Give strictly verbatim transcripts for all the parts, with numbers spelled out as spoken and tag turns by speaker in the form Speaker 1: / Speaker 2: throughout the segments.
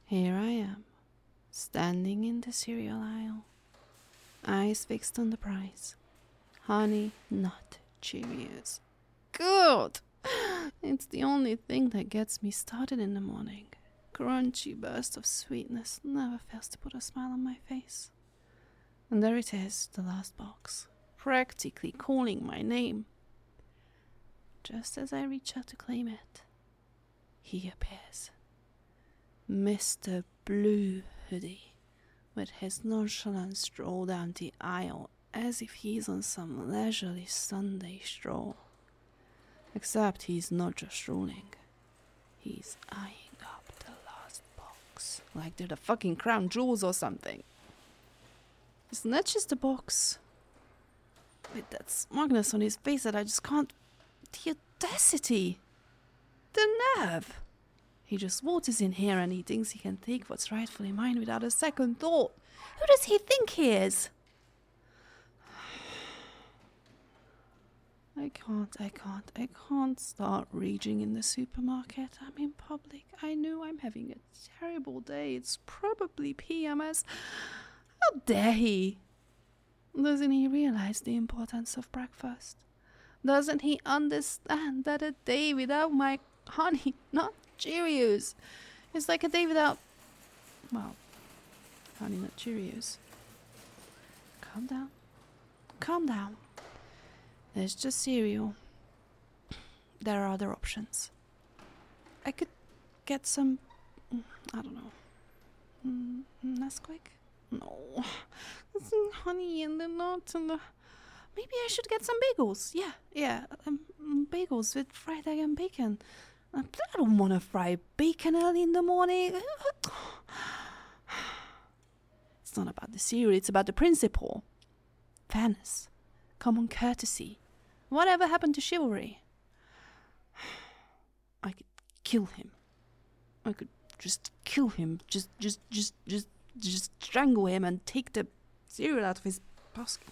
Speaker 1: Here I am, standing in the cereal aisle, eyes fixed on the prize. Honey Nut Cheerios. Good! It's the only thing that gets me started in the morning. Crunchy burst of sweetness never fails to put a smile on my face. And there it is, the last box, practically calling my name. Just as I reach out to claim it, he appears. Mister Blue Hoodie, with his nonchalant stroll down the aisle as if he's on some leisurely Sunday stroll. Except he's not just strolling. He's eyeing up the last box, like they're the fucking crown jewels or something. It's not just a box with that smugness on his face that I just can't... The audacity! The nerve! He just waltzes in here and he thinks he can take what's rightfully mine without a second thought. Who does he think he is? I can't, I can't, I can't start raging in the supermarket. I'm in public. I know I'm having a terrible day. It's probably P M S. How dare he? Doesn't he realize the importance of breakfast? Doesn't he understand that a day without my Honey Nut Cheerios is like a day without, well, Honey Nut Cheerios? Calm down. Calm down. There's just cereal. There are other options. I could get some, I don't know, mm, Nesquik? No. Some honey and the nuts and the... Maybe I should get some bagels. Yeah, yeah, um, bagels with fried egg and bacon. I don't want to fry bacon early in the morning. It's not about the cereal, it's about the principle. Fairness. Common courtesy. Whatever happened to chivalry? I could kill him. I could just kill him. Just, just, just, just, just strangle him and take the cereal out of his basket.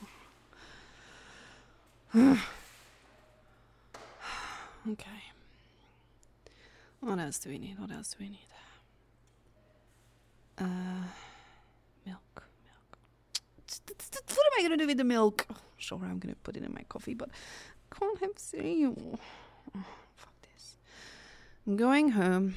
Speaker 1: Okay. What else do we need? What else do we need? Uh, milk. What am I going to do with the milk? Oh, sure, I'm going to put it in my coffee, but I can't have cereal. Oh, fuck this. I'm going home.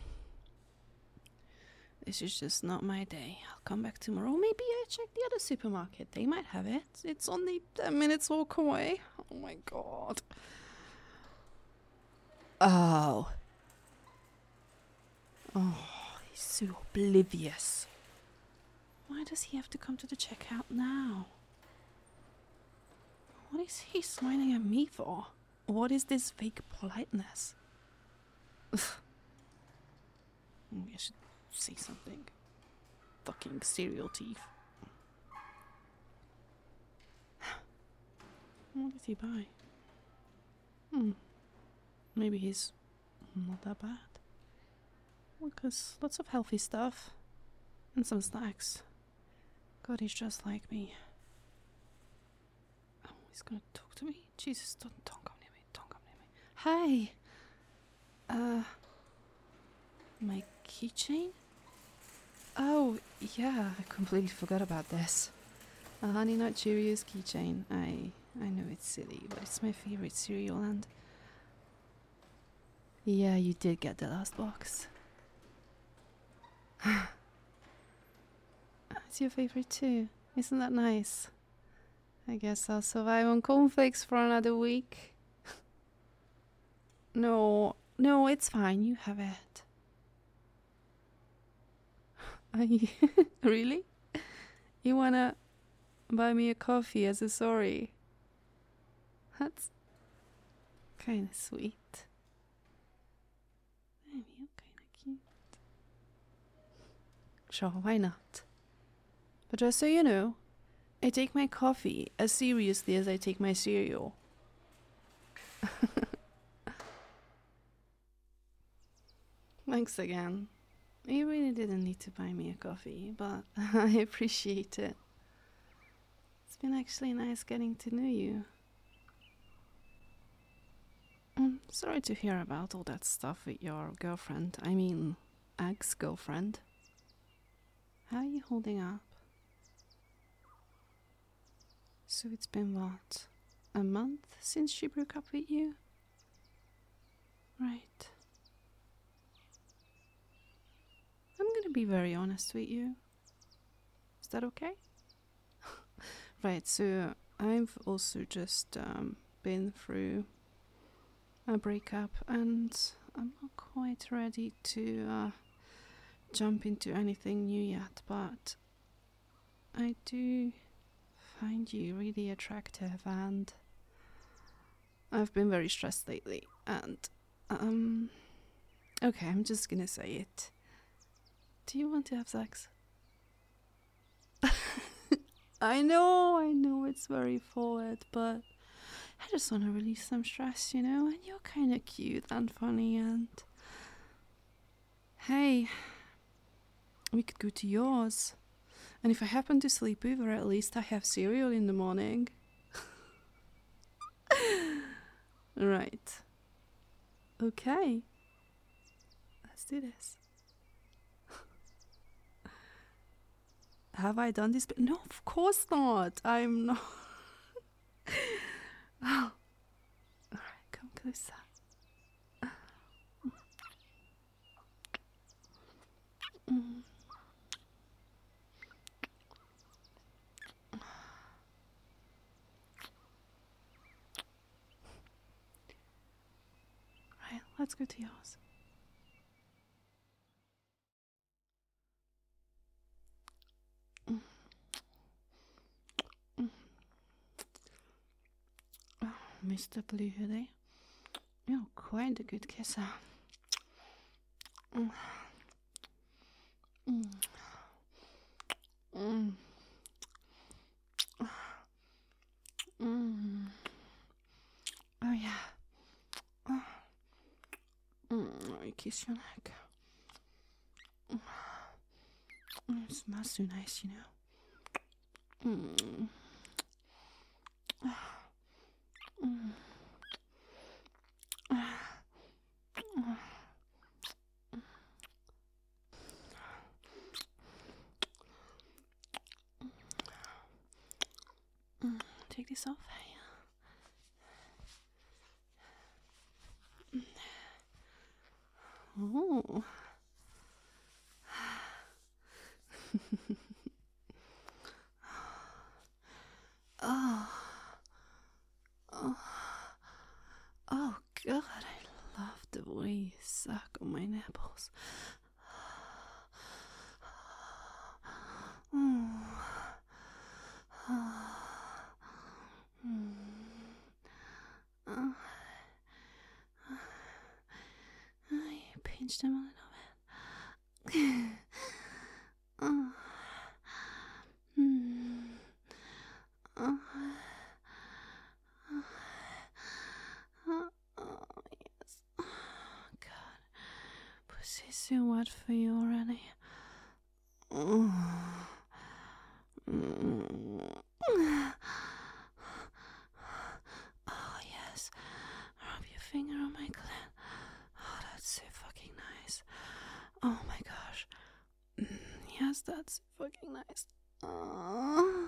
Speaker 1: This is just not my day. I'll come back tomorrow. Maybe I check the other supermarket. They might have it. It's only ten minutes walk away. Oh my god. Oh. Oh, he's so oblivious. Why does he have to come to the checkout now? What is he smiling at me for? What is this fake politeness? Ugh. Maybe I should say something. Fucking cereal thief. What did he buy? Hmm. Maybe he's not that bad. Because lots of healthy stuff. And some snacks. God, he's just like me. Oh, he's gonna talk to me? Jesus, don't, don't come near me. Don't come near me. Hi. Uh, my keychain? Oh, yeah, I completely forgot about this. A Honey Nut Cheerios keychain. I, I know it's silly, but it's my favorite cereal and... Yeah, you did get the last box. It's your favorite too. Isn't that nice? I guess I'll survive on cornflakes for another week. No, no, it's fine. You have it. Are you really? You wanna buy me a coffee as a sorry? That's kind of sweet. Maybe you're kind of cute. Sure, why not? But just so you know, I take my coffee as seriously as I take my cereal. Thanks again. You really didn't need to buy me a coffee, but I appreciate it. It's been actually nice getting to know you. I'm sorry to hear about all that stuff with your girlfriend. I mean, ex-girlfriend. How are you holding up? So it's been what? A month since she broke up with you? Right. I'm gonna be very honest with you. Is that okay? Right, so I've also just um, been through a breakup and I'm not quite ready to uh, jump into anything new yet, but I do find you really attractive and I've been very stressed lately and um okay, I'm just gonna say it. Do you want to have sex? I know, I know it's very forward, but I just want to release some stress, you know, and you're kind of cute and funny and hey, we could go to yours. And if I happen to sleep over, at least I have cereal in the morning. Right. Okay. Let's do this. Have I done this? But no, of course not. I'm not. Oh. Alright, come closer. Mm. Right, let's go to yours. Mm. Mm. Oh, Mister Blue Hoodie, you're quite a good kisser. Mm. Mm. Mm. Mm. Oh yeah. Oh. Mm. I kiss your neck. Mm. It smells so nice, you know. Mm. Mm. Mm. Take this off. Oh. Oh. Oh. Oh God, I love the way you suck on my nipples. Mm. Mm. Oh. I pinched him a little bit. Oh. Mm. Oh. Oh. Oh, yes. Oh, God. Pussy's so wet for you already. Oh. Mm. Oh, yes. Rub your finger on my clit. Oh, that's so fucking nice. Oh my gosh. Mm, yes, that's so fucking nice. Oh.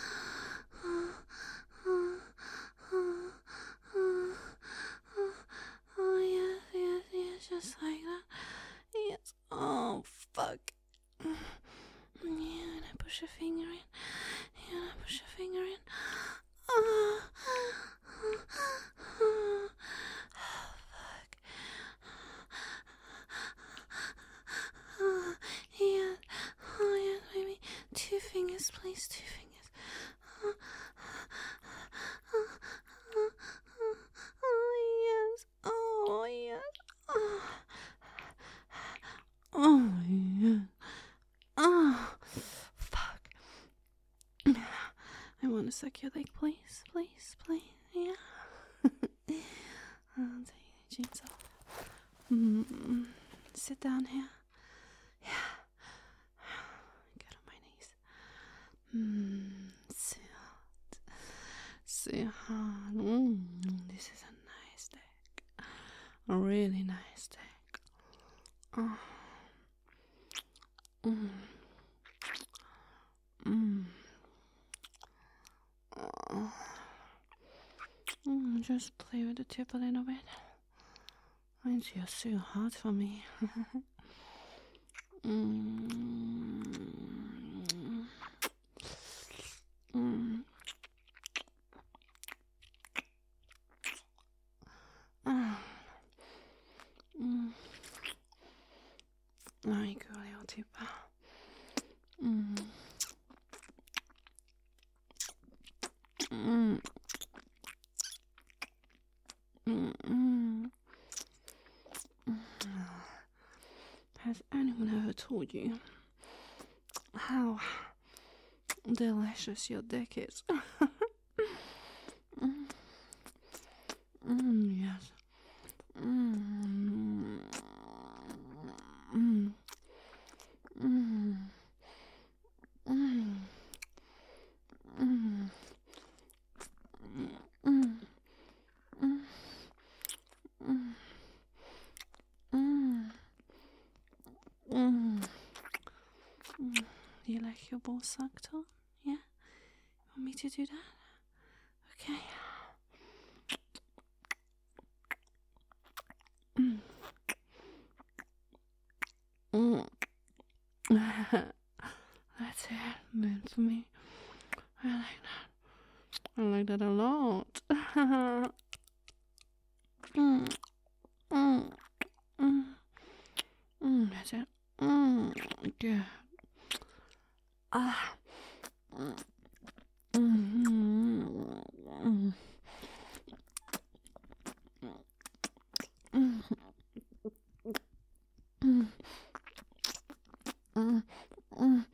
Speaker 1: Oh, yes, yes, yes, just like that. Yes. Oh, fuck. Yeah, and I push a finger in. Yeah, and I push a finger in. Oh, oh, fuck. Oh, yeah. Oh, yes, baby. Two fingers, please. Two fingers. Oh, oh, oh, oh, oh, yes. Oh, yes. Oh, oh, yes. Oh, fuck. I want to suck your leg, please, please, please. Yeah. I'll take the jeans off. Mm. Sit down here. Yeah. Get on my knees. Mm. So hot. So hot. Mm. This is a nice dick. A really nice dick. Oh. Mm. Mm, just play with the tip a little bit. It's just too hot for me. mm. Mm. Ah. Mm. Ai, che volevo tipo. Mm. Mm. Mm. Has anyone ever told you how delicious your dick is? mm. Mm, yes. Mm. Mm. Mm. Mm. Mm. Mm. Mm. Mm. Mm. Mm. Mm. Do you like your balls sucked on? Yeah? Want me to do that? Okay. Mm. Mm. That's it. Meant for me. I like that. I like that a lot. mm. Mm. Mm. Mm. That's it. Mm. Good. Ah. Mm. Mm. Mm. Mm. Mm. Mm. Mm.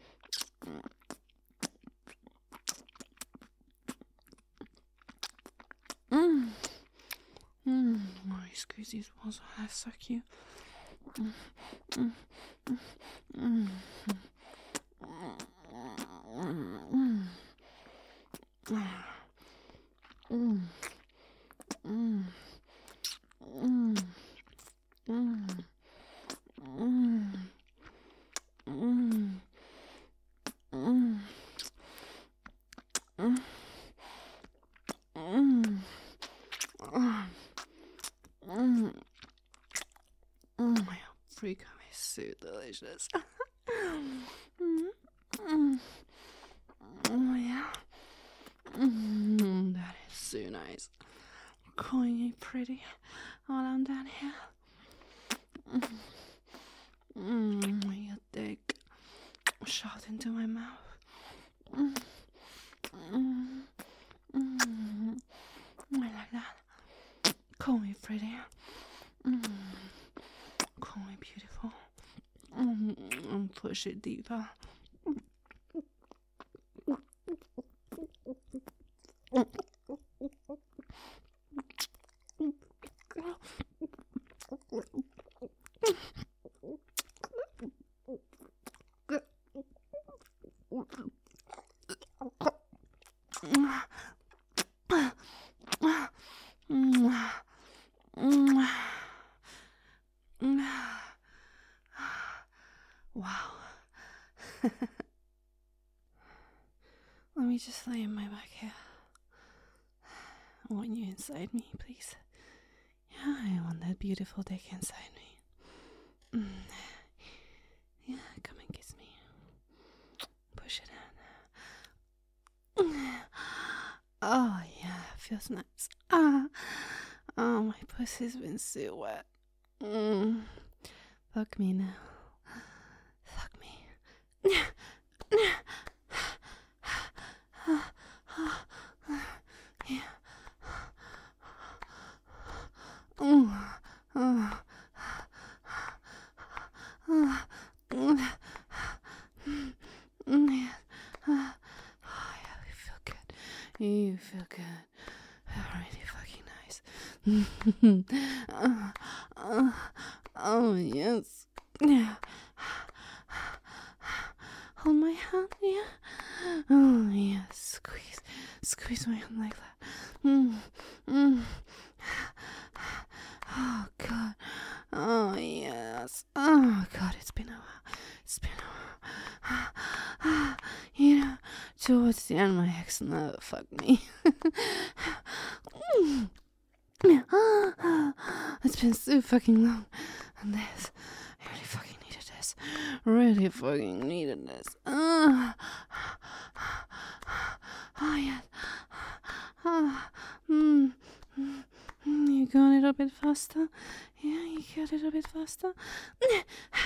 Speaker 1: Mm. Mm. Oh, you squeeze these balls. I suck you. Mm. Mm. Mm. Mm. Mm. Mm. Mm. Mm. Mm. Mm. Mm. Mm. Mm. Mm. Mm. My freak is so delicious. mm. Mm. Oh yeah. Mm. That is so nice. Calling you pretty while I'm down here. Mm. Mm. Your dick shot into my mouth. Mm. Mm. Mm. I like that. Call me pretty. Mm. Call me beautiful. Mm. And push it deeper. Wow. Let me just lay in my back here. I want you inside me, please. Yeah, I want that beautiful dick inside me. Mm. Yeah, come and kiss me. Push it in. Oh, yeah, feels nice. Ah. Oh, my pussy's been so wet. Mm. Fuck me now. Fuck me. Yeah. Oh, oh. Oh, yeah, you feel good. You feel good. Really fucking nice. oh, oh, oh, yes. Yeah. Hold my hand, yeah. Oh, yeah. Squeeze. Squeeze my hand like that. Mm, mm. Oh, God. Oh, yes. Oh, God, it's been a while. It's been a while. You know, towards the end, my ex never fucked me. It's been so fucking long. And this, I really fucking needed this. Really fucking needed this. Uh, oh, yes. Uh, mm, mm, you go a little bit faster. Yeah, you go a little bit faster. Good.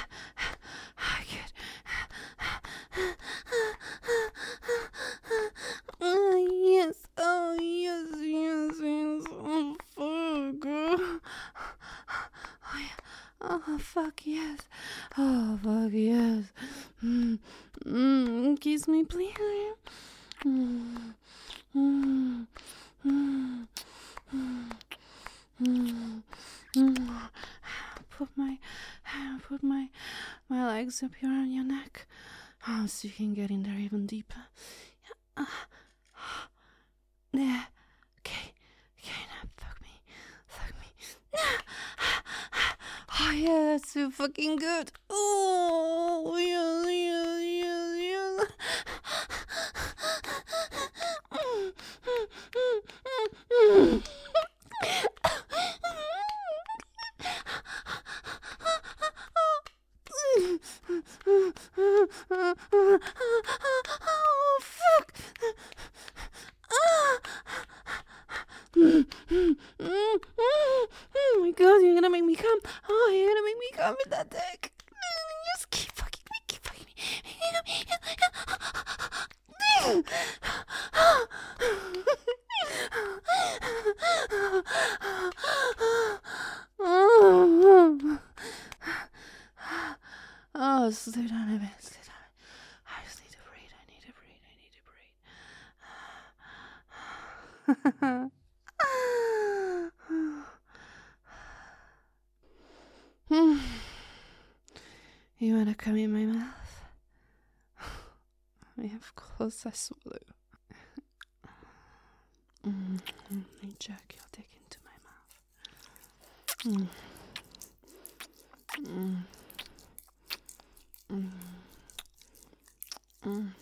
Speaker 1: Oh, yes. Oh, yes, yes, yes. Oh, fuck. Oh, yeah. Oh, fuck, yes. Oh, fuck, yes. Mm, mm, kiss me, please. Mm, mm, mm, mm, mm, mm. Put my, put my, my legs up here on your neck. Oh, so you can get in there even deeper. Yeah. Uh, there. Okay. Okay, now fuck me. Fuck me. Oh, yeah, that's so fucking good. Oh, yes, yes, yes, yes. Oh, fuck. Oh my god, you're gonna make me come. Oh, you're gonna make me come with that dick. Just keep fucking me, keep fucking me. Oh, slow down a bit, slow down. I just need to breathe, I need to breathe, I need to breathe. You wanna come in my mouth? Yeah, of course I swallow. Mm, you jerk your dick into my mouth. Mm. Mm. Mm. Mm.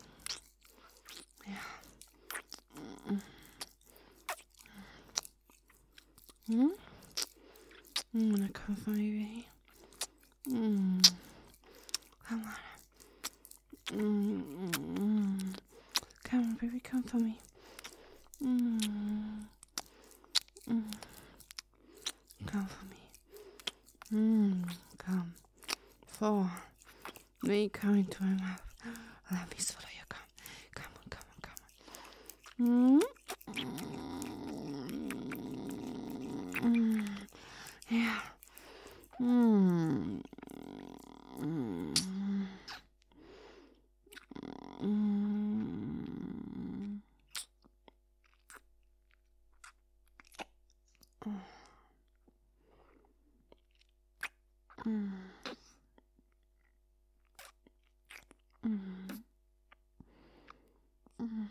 Speaker 1: Yeah. Mm. Mm. You wanna come for me, baby? Mm. Come on. Mm. Mm. Come on, baby, come for me. Mm. Mm. Come for me. Mm. Come for me. Come into my mouth. Let me swallow your cum. Come on, come on, come on. Mm. Mm. Yeah. Mm. Mm. Mm. Mm. Mm. Mm.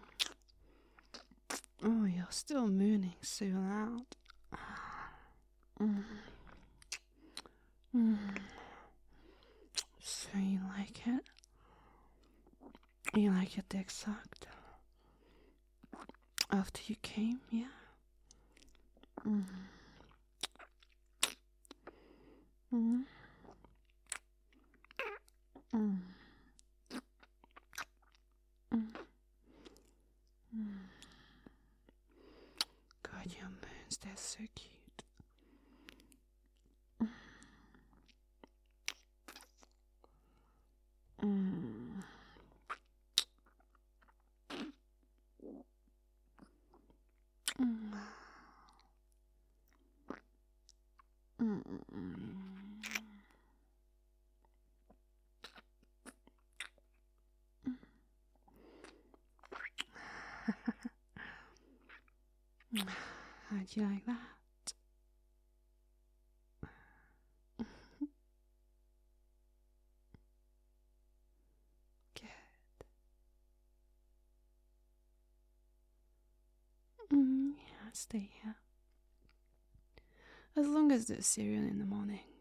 Speaker 1: Oh, you're still mooning so loud. Mm. Mm. So you like it? You like your dick sucked? After you came, yeah? Mm. Mm. Mm. Mm. Mm. God, your moons, they're so cute. Mm. Mm. Mm. How'd you like that? Good. Mm, yeah, stay here. As long as there's cereal in the morning.